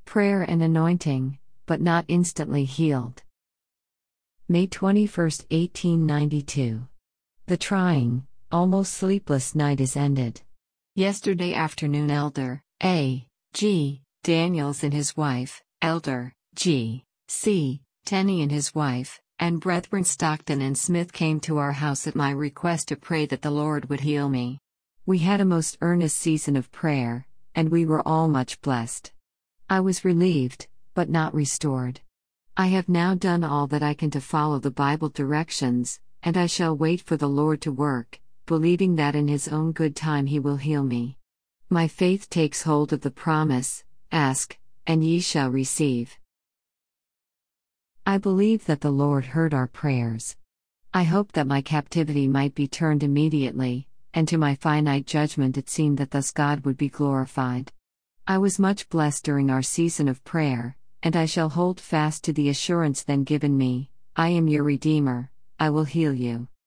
Prayer and anointing, but not instantly healed. May 21, 1892. The trying, almost sleepless night is ended. Yesterday afternoon Elder A. G. Daniels and his wife, Elder G. C. Tenney and his wife, and Brethren Stockton and Smith came to our house at my request to pray that the Lord would heal me. We had a most earnest season of prayer, and we were all much blessed. I was relieved, but not restored. I have now done all that I can to follow the Bible directions, and I shall wait for the Lord to work, believing that in His own good time He will heal me. My faith takes hold of the promise, "Ask, and ye shall receive." I believe that the Lord heard our prayers. I hope that my captivity might be turned immediately, and to my finite judgment it seemed that thus God would be glorified. I was much blessed during our season of prayer, and I shall hold fast to the assurance then given me, "I am your Redeemer, I will heal you."